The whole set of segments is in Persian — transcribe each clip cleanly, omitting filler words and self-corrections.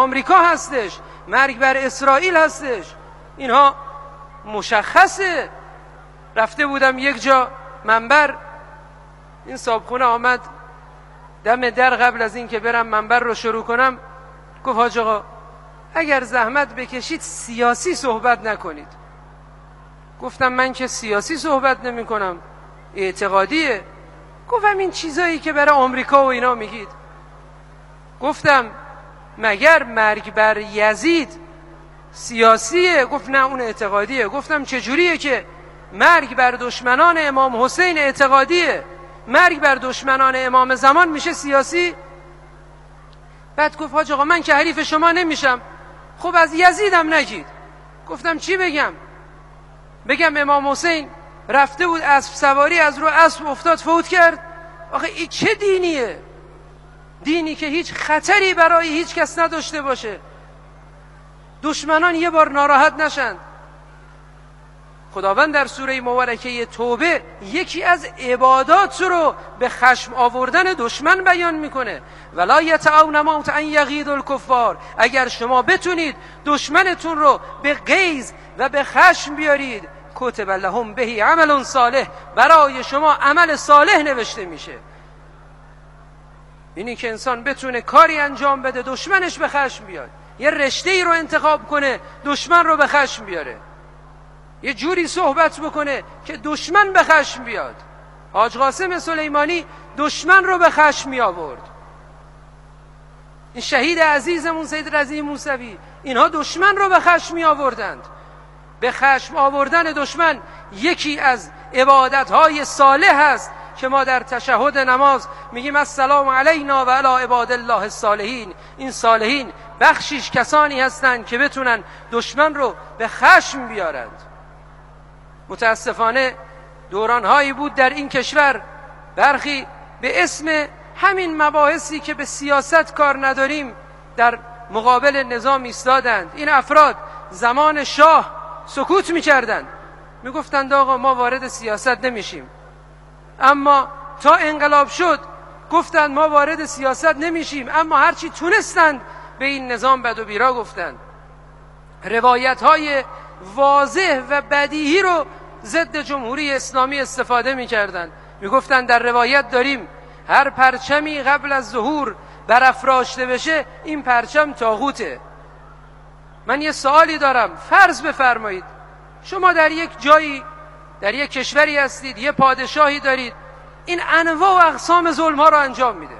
آمریکا هستش، مرگ بر اسرائیل هستش. اینها مشخصه. رفته بودم یک جا منبر، این صاحبخونه آمد دم در قبل از این که برم منبر رو شروع کنم گفت حاج آقا اگر زحمت بکشید سیاسی صحبت نکنید. گفتم من که سیاسی صحبت نمی کنم، اعتقادیه. گفتم این چیزایی که برای آمریکا و اینا میگید. گفتم مگر مرگ بر یزید سیاسیه؟ گفت نه اون اعتقادیه. گفتم چجوریه که مرگ بر دشمنان امام حسین اعتقادیه، مرگ بر دشمنان امام زمان میشه سیاسی؟ بعد گفت حاج آقا من که حریف شما نمیشم، خب از یزیدم نگید. گفتم چی بگم؟ بگم امام حسین رفته بود اسب سواری، از رو اسب افتاد فوت کرد؟ آخه این چه دینیه؟ دینی که هیچ خطری برای هیچ کس نداشته باشه، دشمنان یه بار ناراحت نشند. خداوند در سوره مبارکه توبه یکی از عبادات رو به خشم آوردن دشمن بیان میکنه. ولا یتعاونوا ان یغیظوا الکفار، اگر شما بتونید دشمنتون رو به غیظ و به خشم بیارید، کتب لهم به عمل صالح، برای شما عمل صالح نوشته میشه. اینی که انسان بتونه کاری انجام بده دشمنش به خشم بیاد، یه رشته‌ای رو انتخاب کنه دشمن رو به خشم بیاره، یه جوری صحبت بکنه که دشمن به خشم بیاد. حاج قاسم سلیمانی دشمن رو به خشم می آورد. این شهید عزیزمون سید رضی موسوی، اینها دشمن رو به خشم می آوردند. به خشم آوردن دشمن یکی از عبادتهای صالح است که ما در تشهد نماز میگیم السلام علینا و علی عباد الله الصالحین. این صالحین بخشیش کسانی هستند که بتونن دشمن رو به خشم بیارند. متاسفانه دورانهایی بود در این کشور برخی به اسم همین مباحثی که به سیاست کار نداریم در مقابل نظام ایستادند. این افراد زمان شاه سکوت می‌کردند، میگفتند آقا ما وارد سیاست نمیشیم. اما تا انقلاب شد گفتند ما وارد سیاست نمیشیم، اما هرچی تونستند به این نظام بد و بیرا گفتند. روایت‌های واضح و بدیهی رو ضد جمهوری اسلامی استفاده می‌کردند. میگفتند در روایت داریم هر پرچمی قبل از ظهور برافراشته بشه این پرچم طاغوته. من یه سوالی دارم، فرض بفرمایید شما در یک جایی در یک کشوری هستید، یه پادشاهی دارید، این انواع و اقسام ظلم‌ها رو انجام میده،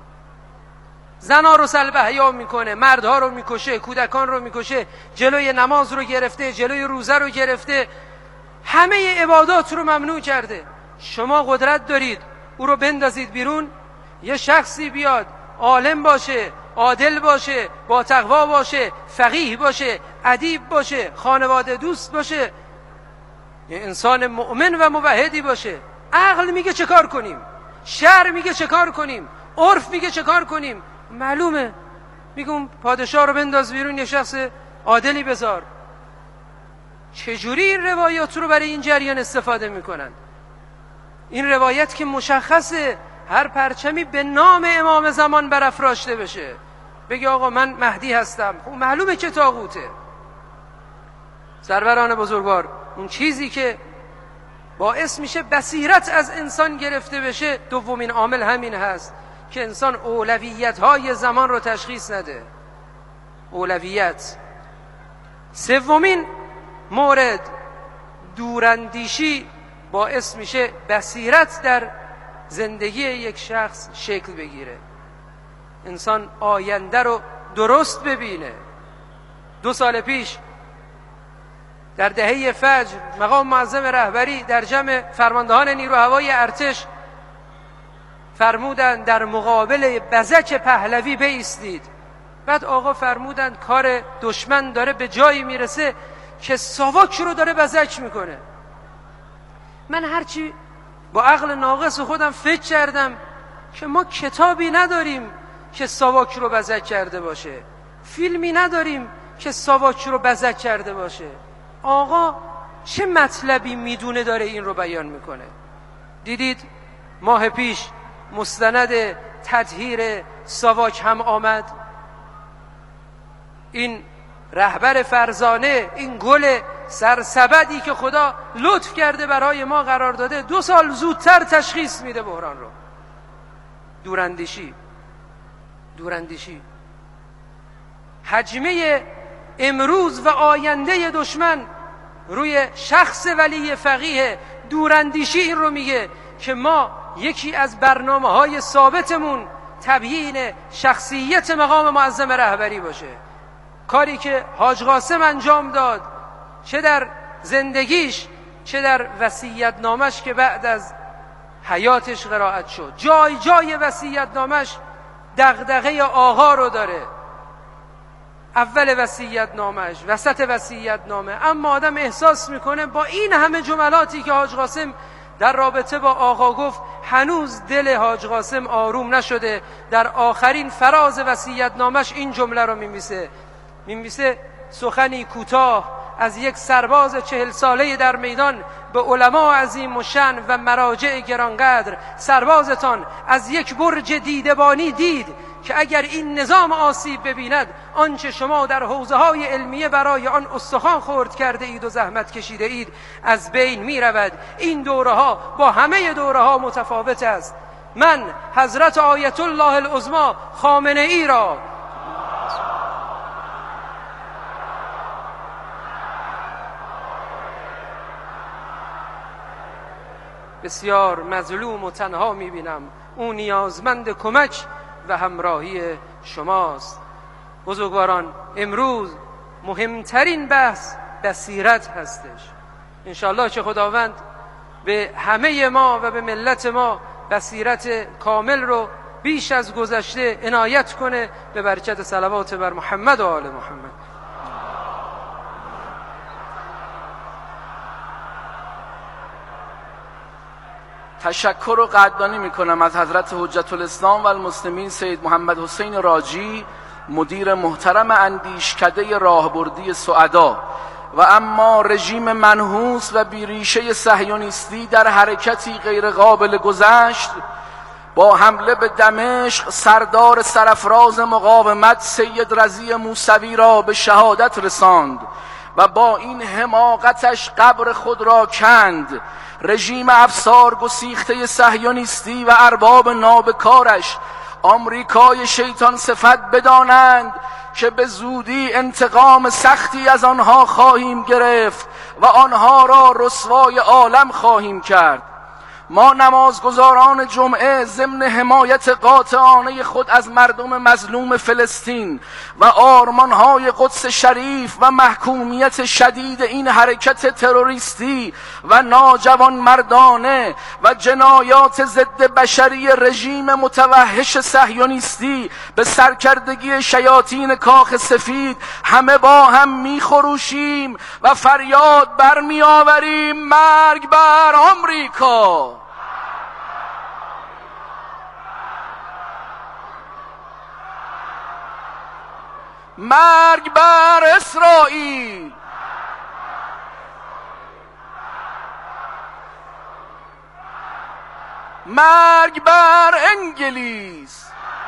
زنها رو سلب حیا میکنه، مردها رو میکشه، کودکان رو میکشه، جلوی نماز رو گرفته، جلوی روزه رو گرفته، همه عبادات رو ممنوع کرده. شما قدرت دارید او رو بندازید بیرون، یه شخصی بیاد عالم باشه، عادل باشه، با تقوا باشه، فقیه باشه، ادیب باشه، خانواده دوست باشه، یه انسان مؤمن و موحدی باشه، عقل میگه چه کار کنیم، شرع میگه چه کار کنیم، عرف میگه چه کار کنیم، معلومه میگم پادشاه رو بنداز بیرون، یه شخص عادلی بذار. چجوری این روایات رو برای این جریان استفاده میکنن؟ این روایت که مشخصه هر پرچمی به نام امام زمان برافراشته بشه، بگه آقا من مهدی هستم، خب معلومه که طاغوته. سروران بزرگوار، اون چیزی که باعث میشه بصیرت از انسان گرفته بشه، دومین عامل همین هست که انسان اولویت‌های زمان رو تشخیص نده. اولویت. سومین مورد، دوراندیشی باعث میشه بصیرت در زندگی یک شخص شکل بگیره، انسان آینده رو درست ببینه. 2 سال پیش در دهه فجر مقام معظم رهبری در جمع فرماندهان نیرو هوایی ارتش فرمودند در مقابل بزک پهلوی بایستید. بعد آقا فرمودند کار دشمن داره به جایی میرسه که ساواک رو داره بزک میکنه. من هرچی با عقل ناقص خودم فکر کردم که ما کتابی نداریم که ساواک رو بزک کرده باشه، فیلمی نداریم که ساواک رو بزک کرده باشه. آقا چه مطلبی میدونه داره این رو بیان میکنه؟ دیدید ماه پیش مستند تطهیر ساواک هم آمد. این رهبر فرزانه، این گل سرسبدی که خدا لطف کرده برای ما قرار داده، 2 سال زودتر تشخیص میده بحران رو. دوراندیشی حجمه امروز و آینده دشمن روی شخص ولی فقیه. دوراندیشی این رو میگه که ما یکی از برنامه‌های ثابتمون تبیین شخصیت مقام معظم رهبری باشه. کاری که حاج قاسم انجام داد، چه در زندگیش چه در وصیت‌نامش که بعد از حیاتش قرائت شد. جای جای وصیت‌نامش دغدغه آقا رو داره، اول وصیت‌نامش، وسط وصیت‌نامه، اما آدم احساس میکنه با این همه جملاتی که حاج قاسم در رابطه با آقا گفت هنوز دل حاج قاسم آروم نشده. در آخرین فراز وصیت‌نامش این جمله رو می‌نویسه سخنی کوتاه از یک سرباز 40 ساله در میدان به علما عظیم و شأن و مراجع گرانقدر: سربازتان از یک برج دیدبانی دید که اگر این نظام آسیب ببیند، آنچه شما در حوزه‌های علمیه برای آن استخوان خرد کرده اید و زحمت کشیده اید از بین می رود. این دوره‌ها با همه دوره‌ها متفاوت است. من حضرت آیت الله العظمی خامنه‌ای را بسیار مظلوم و تنها می‌بینم. او نیازمند کمک و همراهی شماست. بزرگواران، امروز مهمترین بحث بصیرت هستش. انشاءالله که خداوند به همه ما و به ملت ما بصیرت کامل رو بیش از گذشته عنایت کنه، به برکت صلوات بر محمد و آل محمد. تشکر و قدردانی میکنم از حضرت حجت الاسلام و المسلمین سید محمد حسین راجی، مدیر محترم اندیشکده راهبردی سعدا. و اما رژیم منحوس و بیریشه صهیونیستی در حرکتی غیر قابل گذشت با حمله به دمشق سردار سرافراز مقاومت سید رضی موسوی را به شهادت رساند و با این حماقتش قبر خود را کند. رژیم افسار گسیخته صهیونیستی و ارباب نابکارش آمریکای شیطان صفت بدانند که به زودی انتقام سختی از آنها خواهیم گرفت و آنها را رسوای عالم خواهیم کرد. ما نمازگزاران جمعه ضمن حمایت قاطعانه خود از مردم مظلوم فلسطین و آرمانهای قدس شریف و محکومیت شدید این حرکت تروریستی و ناجوان مردانه و جنایات ضد بشری رژیم متوحش صهیونیستی به سرکردگی شیاطین کاخ سفید همه با هم میخروشیم و فریاد برمی آوریم: مرگ بر آمریکا! مرگ بر اسرائیل! مرگ بر انگلیس!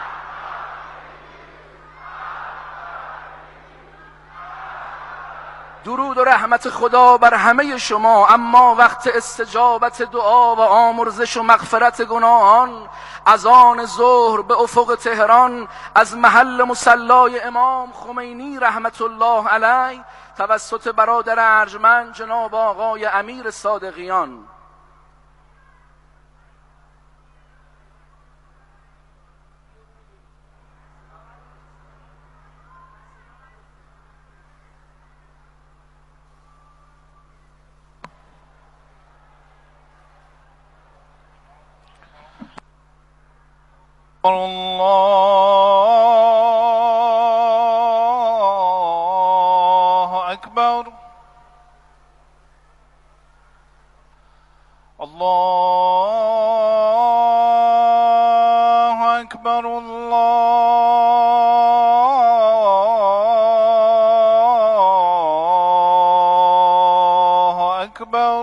درود و رحمت خدا بر همه شما. اما وقت استجابت دعا و آمرزش و مغفرت گناهان از آن ظهر به افق تهران از محل مصلای امام خمینی رحمت الله علیه توسط برادر ارجمند جناب آقای امیر صادقیان الله أكبر الله أكبر الله أكبر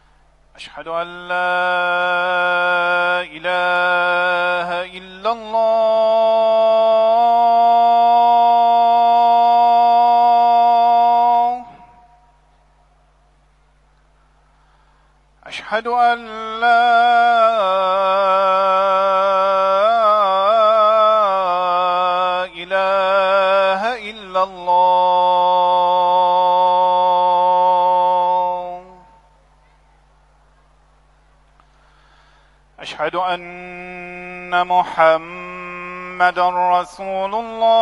أشهد أن لا إله إلا الله الله. أشهد أن لا إله إلا الله. أشهد أن محمدًا رسول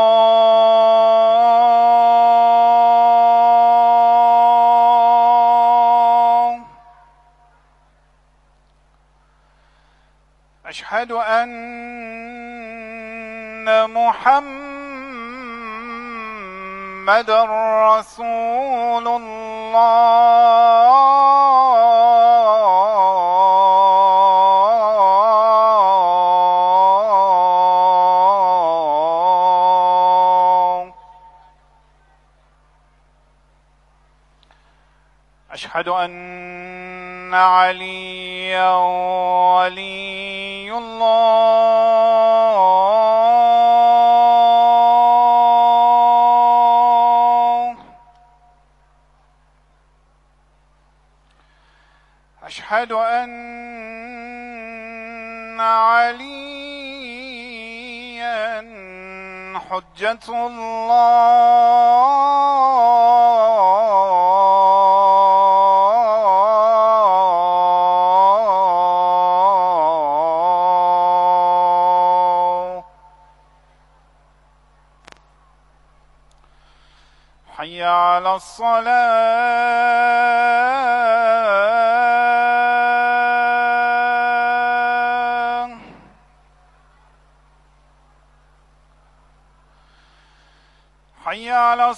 الله. أشهد أن محمدًا رسول الله. أشهد أن عليًّا ولي الله. أشهد أن عليًّا حجة الله. حي على الصلاة. حي على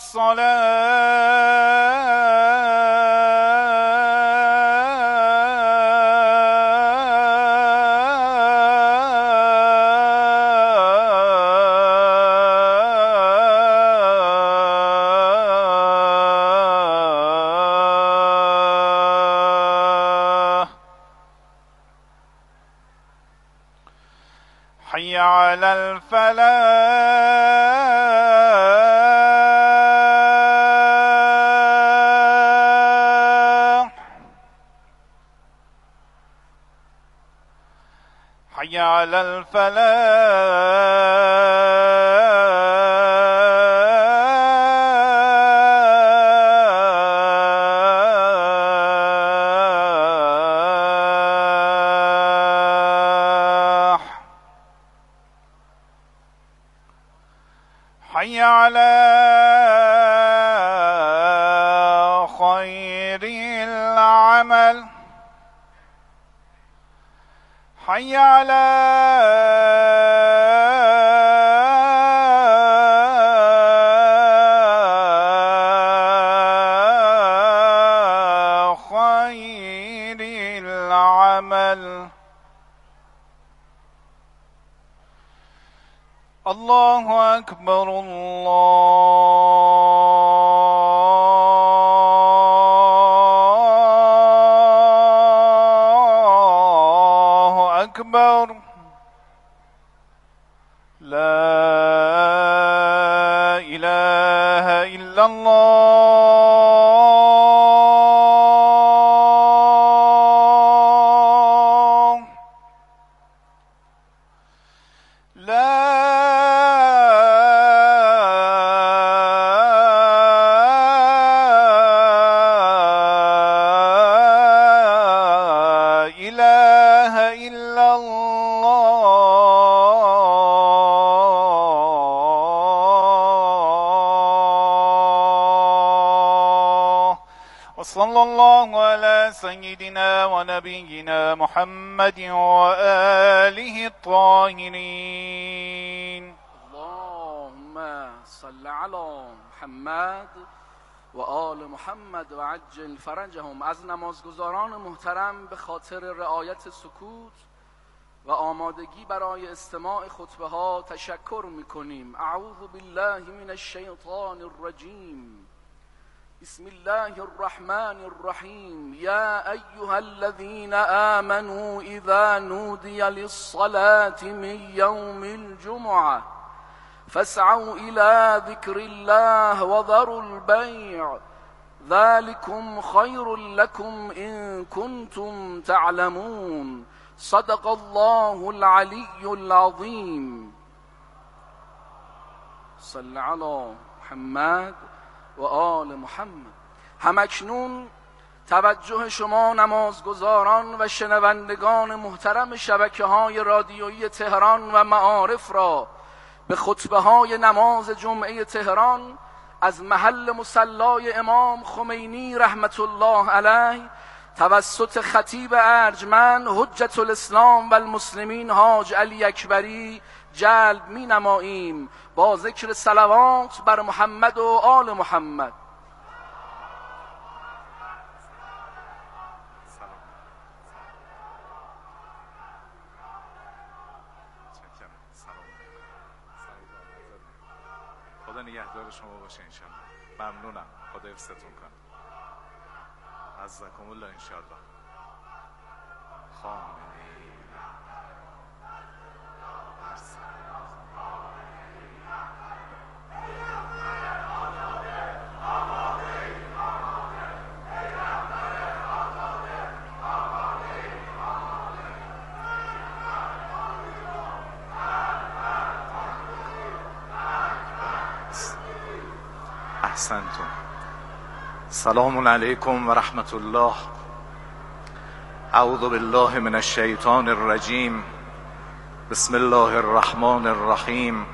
الصلاة. حي على الفلاح. حي على الفلاح. حي على خير العمل. حي على خير العمل. الله أكبر الله أكبر. لا إله إلا الله. لا إله إلا الله. وصلى الله على سيدنا ونبينا محمد وآله الطاهرين. اللهم صل على محمد و آل محمد و عجل فرجهم. از نمازگزاران محترم به خاطر رعایت سکوت و آمادگی برای استماع خطبه ها تشکر میکنیم. اعوذ بالله من الشیطان الرجیم. بسم الله الرحمن الرحیم یا ایها الذین آمنوا اذا نودی للصلاة من یوم الجمعة فاسعوا الى ذکر الله وذروا البیع ذلكم خیر لكم ان كنتم تعلمون صدق الله العلی العظیم. صل علی محمد و آل محمد. همکنون توجه شما نمازگزاران و شنوندگان محترم شبکه‌های رادیویی تهران و معارف را به خطبه‌های نماز جمعه تهران از محل مصلای امام خمینی رحمت الله علیه توسط خطیب ارجمند حجت الاسلام و المسلمین حاج علی اکبری جلب می نماییم با ذکر صلوات بر محمد و آل محمد. خدا نگهدار شما باشه انشالله. ممنونم. خدا حفظتون کنه. عزکم الله انشالله. خامنه‌ای احسنتم. سلام علیکم و رحمت الله. اعوذ بالله من الشیطان الرجیم. بسم الله الرحمن الرحیم.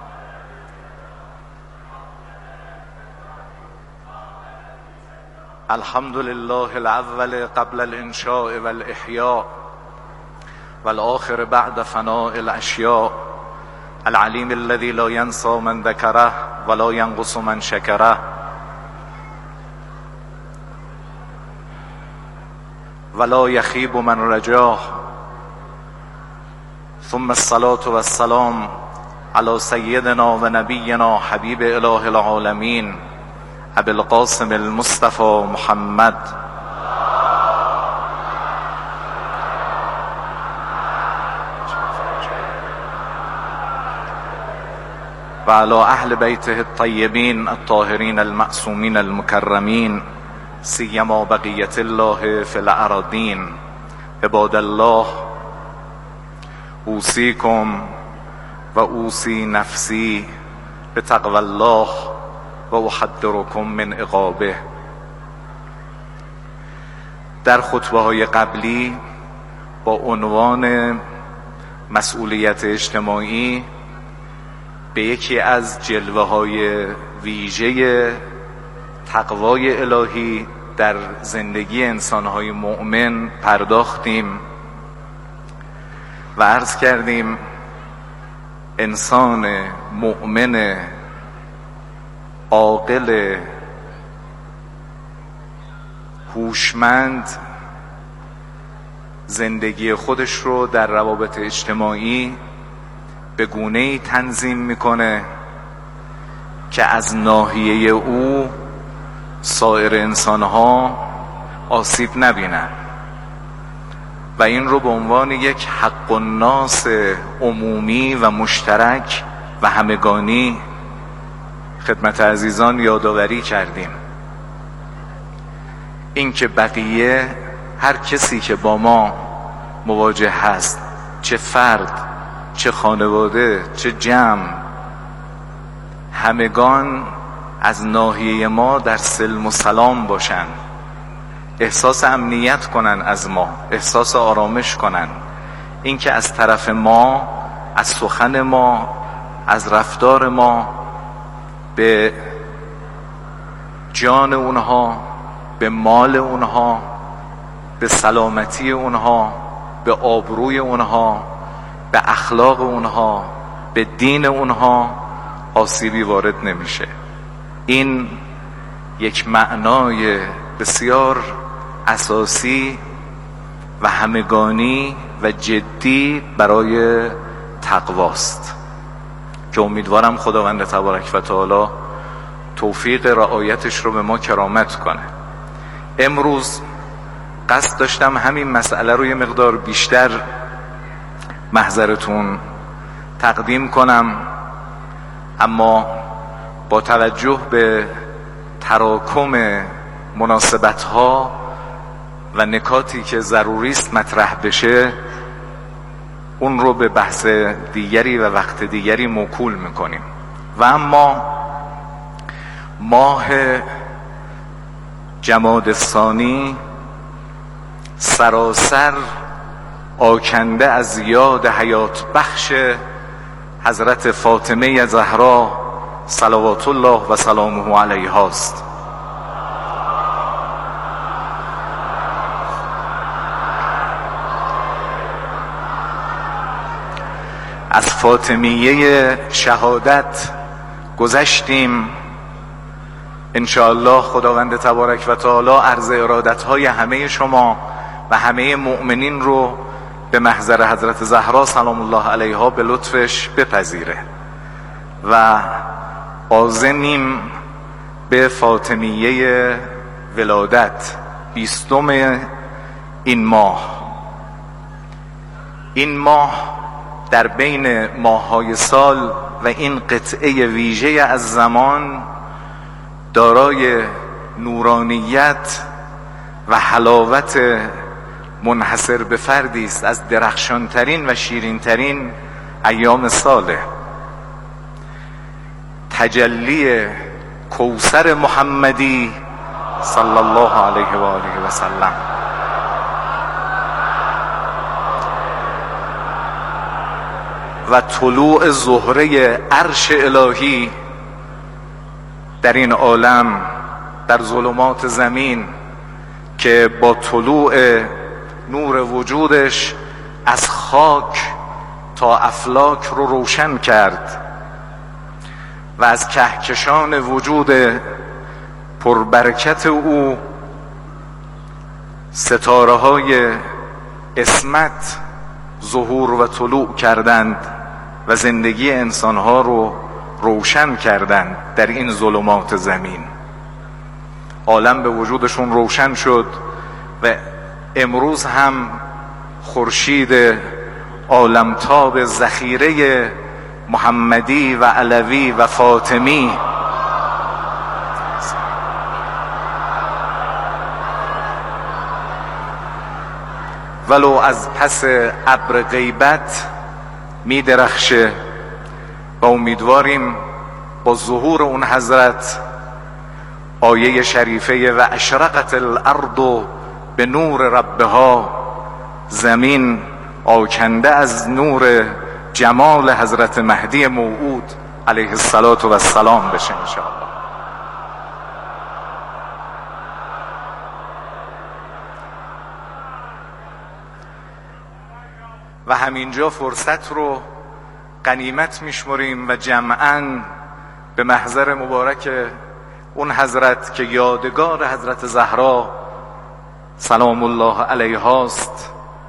الحمد لله الاول قبل الانشاء والاحیاء والآخر بعد فناء الاشیاء العلیم الذي لا ينسى من ذكره ولا ينقص من شكره ولا يخيب من رجاه ثم الصلاة والسلام على سيدنا ونبينا حبيب إله العالمين أبي القاسم المصطفى محمد وعلى أهل بيته الطيبين الطاهرين المعصومين المكرمين سيما بقية الله في الأراضين. عباد الله أوصيكم وأوصي نفسي بتقوى الله وأحذركم من عقابه. در خطبه‌های قبلی با عنوان مسئولیت اجتماعی به یکی از جلوه‌های ویژه تقوای الهی در زندگی انسان‌های مؤمن پرداختیم و عرض کردیم انسان مؤمن عاقل هوشمند زندگی خودش رو در روابط اجتماعی به گونه‌ای تنظیم میکنه که از ناحیه او سایر انسانها آسیب نبینن و این رو به عنوان یک حق الناس عمومی و مشترک و همگانی خدمت عزیزان یادآوری کردیم. این که بقیه هر کسی که با ما مواجه هست، چه فرد، چه خانواده، چه جمع، همگان از ناحیه ما در سلم و سلام باشن، احساس امنیت کنن از ما، احساس آرامش کنن. این که از طرف ما، از سخن ما، از رفتار ما به جان اونها، به مال اونها، به سلامتی اونها، به آبروی اونها، به اخلاق اونها، به دین اونها آسیبی وارد نمیشه. این یک معنای بسیار اساسی و همگانی و جدی برای تقواست که امیدوارم خداوند تبارک و تعالی توفیق رعایتش رو به ما کرامت کنه. امروز قصد داشتم همین مسئله رو یه مقدار بیشتر محضرتون تقدیم کنم، اما با توجه به تراکم مناسبت‌ها و نکاتی که ضروری است مطرح بشه اون رو به بحث دیگری و وقت دیگری موکول میکنیم. و اما ماه جمادی الثانی سراسر آکنده از یاد حیات بخش حضرت فاطمه زهرا صلوات الله و سلامه علیها است. از فاطمیه شهادت گذشتیم. انشاءالله خداوند تبارک و تعالی عرض ارادتهای همه شما و همه مؤمنین رو به محضر حضرت زهرا سلام الله علیها به لطفش بپذیره و عازمیم به فاطمیه ولادت 20 این ماه. این ماه در بین ماه‌های سال و این قطعه ویژه از زمان دارای نورانیت و حلاوت منحصر به فردی است از درخشانترین و شیرینترین ایام ساله. تجلی کوثر محمدی صلی الله علیه و آله و سلم و طلوع زهره عرش الهی در این عالم، در ظلمات زمین، که با طلوع نور وجودش از خاک تا افلاک رو روشن کرد و از کهکشان وجود پربرکت او ستاره های عصمت ظهور و طلوع کردند و زندگی انسانها رو روشن کردند. در این ظلمات زمین عالم به وجودشون روشن شد و امروز هم خورشید عالمتاب ذخیره محمدی و علوی و فاطمی ولو از پس ابر غیبت می درخشه و امیدواریم با ظهور اون حضرت آیه شریفه و اشرقت الارض به نور ربها، زمین آکنده از نور جمال حضرت مهدی موعود علیه السلام بشه انشاءالله. و همینجا فرصت رو غنیمت میشمریم و جمعاً به محضر مبارک اون حضرت که یادگار حضرت زهرا سلام الله علیها است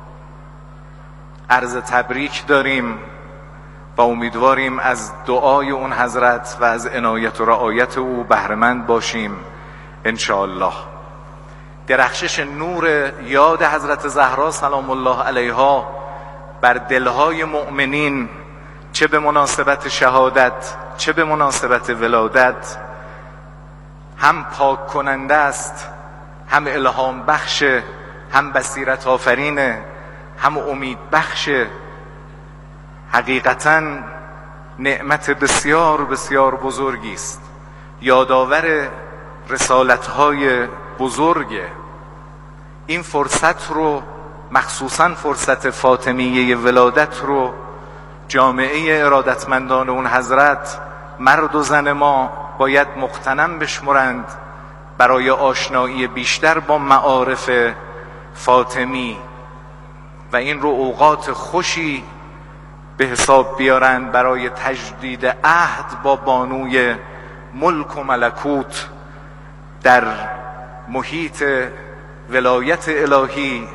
عرض تبریک داریم و امیدواریم از دعای اون حضرت و از عنایت و رعایت او بهره‌مند باشیم انشاءالله. درخشش نور یاد حضرت زهرا سلام الله علیها بر دلهای مؤمنین، چه به مناسبت شهادت چه به مناسبت ولادت، هم پاک کننده است، هم الهام بخش، هم بصیرت آفرینه، هم امید بخش. حقیقتاً نعمت بسیار بسیار بزرگی است، یادآور رسالت‌های بزرگه. این فرصت رو، مخصوصاً فرصت فاطمیه ولادت رو، جامعه ارادتمندان اون حضرت، مرد و زن ما باید مغتنم بشمرند برای آشنایی بیشتر با معارف فاطمی و این رو اوقات خوشی به حساب بیارند برای تجدید عهد با بانوی ملک و ملکوت در محیط ولایت الهی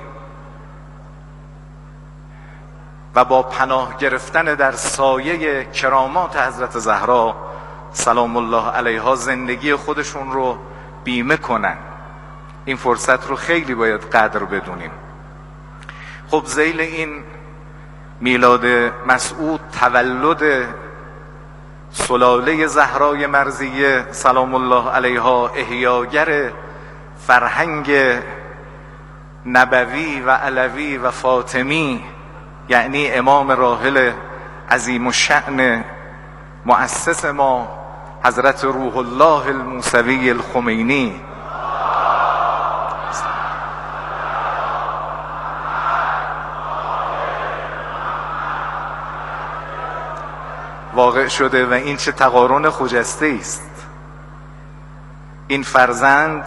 و با پناه گرفتن در سایه کرامات حضرت زهرا سلام الله علیها زندگی خودشون رو بیمه کنن. این فرصت رو خیلی باید قدر بدونیم. خب ذیل این میلاد مسعود، تولد سلاله زهرای مرضیه سلام الله علیها، احیاگر فرهنگ نبوی و علوی و فاطمی، یعنی امام راحل عظیم الشأن مؤسس ما حضرت روح الله الموسوی الخمینی واقع شده. و این چه تقارن خجسته است. این فرزند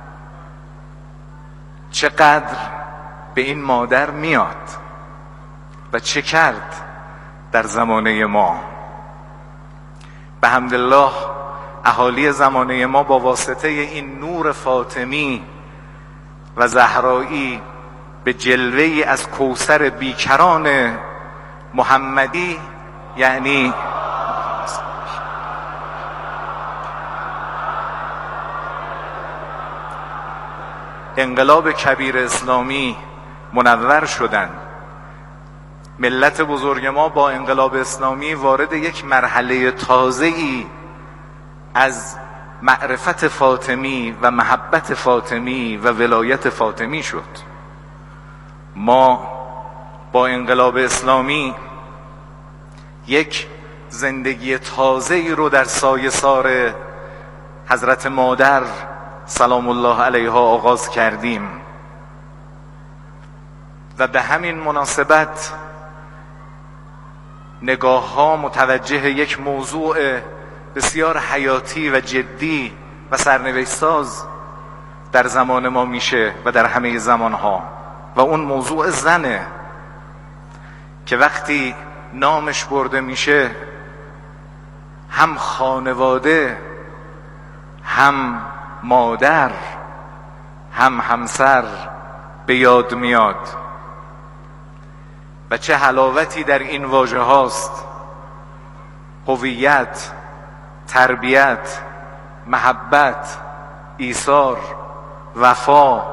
چقدر به این مادر میاد و چه کرد در زمانه ما. به حمدالله اهالی زمانه ما با واسطه این نور فاطمی و زهرایی به جلوه‌ای از کوثر بیکران محمدی، یعنی انقلاب کبیر اسلامی منور شدند. ملت بزرگ ما با انقلاب اسلامی وارد یک مرحله تازه‌ای از معرفت فاطمی و محبت فاطمی و ولایت فاطمی شد. ما با انقلاب اسلامی یک زندگی تازه‌ای رو در سایه سار حضرت مادر سلام الله علیها آغاز کردیم و به همین مناسبت نگاه ها متوجه یک موضوع بسیار حیاتی و جدی و سرنوشت ساز در زمان ما میشه و در همه زمان ها، و اون موضوع زنه که وقتی نامش برده میشه هم خانواده، هم مادر، هم همسر به یاد میاد. و چه حلاوتی در این واژه هاست. هویت، تربیت، محبت، ایثار، وفا،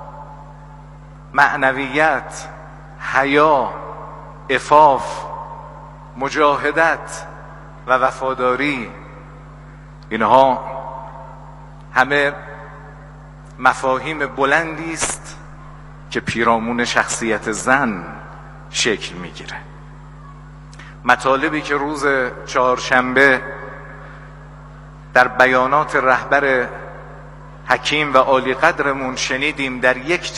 معنویت، حیا، عفاف، مجاهدت و وفاداری. اینها همه مفاهیم بلندی است که پیرامون شخصیت زن شکل میگیره. مطالبی که روز چهارشنبه در بیانات رهبر حکیم و عالی قدرمون شنیدیم در یک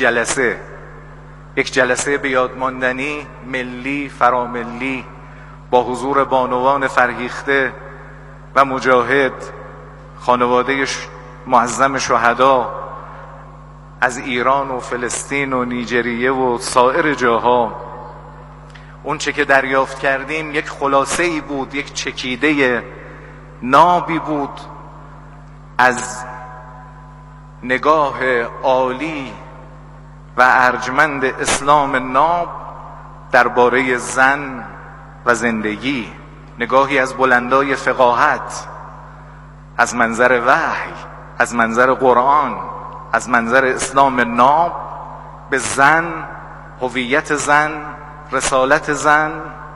جلسه به یاد ماندنی ملی فراملی با حضور بانوان فرهیخته و مجاهد، خانواده معظم شهدا از ایران و فلسطین و نیجریه و سایر جاها، اون چه که دریافت کردیم یک خلاصه‌ای بود، یک چکیده نابی بود از نگاه عالی و ارجمند اسلام ناب درباره زن و زندگی. نگاهی از بلندای فقاهت، از منظر وحی، از منظر قرآن، از منظر اسلام ناب به زن، هویت زن، رسالت زن،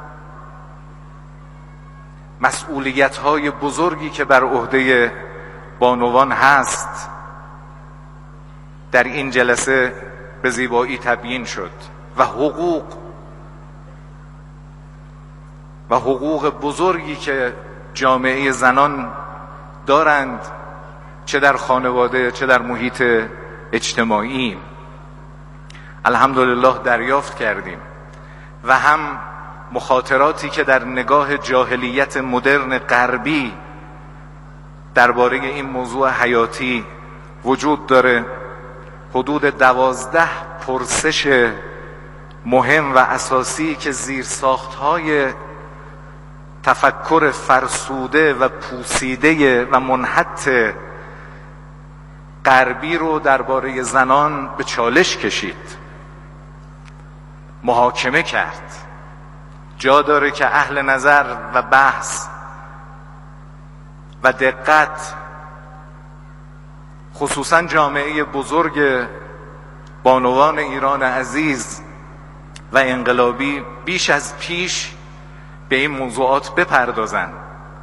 مسئولیت‌های بزرگی که بر عهده بانوان هست در این جلسه به زیبایی تبیین شد. و حقوق بزرگی که جامعه زنان دارند، چه در خانواده چه در محیط اجتماعی. الحمدلله دریافت کردیم. و هم مخاطراتی که در نگاه جاهلیت مدرن غربی درباره این موضوع حیاتی وجود داره. حدود 12 پرسش مهم و اساسی که زیرساخت‌های تفکر فرسوده و پوسیده و منحط غربی رو درباره زنان به چالش کشید، محاکمه کرد. جا داره که اهل نظر و بحث و دقت، خصوصا جامعه بزرگ بانوان ایران عزیز و انقلابی بیش از پیش به این موضوعات بپردازند